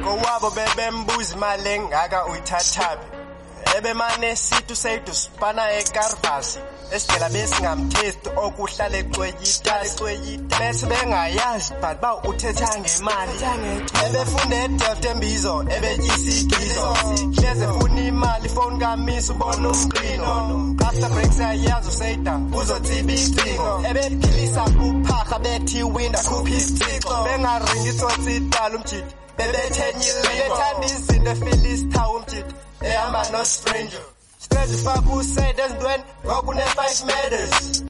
kowabo bebembuza imali engaka uyithathapi ebemane situ sethu sipana ekarvasi esidela besingamthesti okuhlala ecweyita bese bengayazi but ba uthetha ngemali ebefunda eDelft embizo ebetyisa igizo hleze funa imali phone kamisa ubona umqino after breaks ayazi usayida uzotsiba icingo ebephilisa uphaha bethi winda khupha isithixo bengaringi itsotsi idala umjidi bebethenyile bethanda izinto efilista umjidi ehamba no stranger faka usayida ezintweni ngokune 5 meters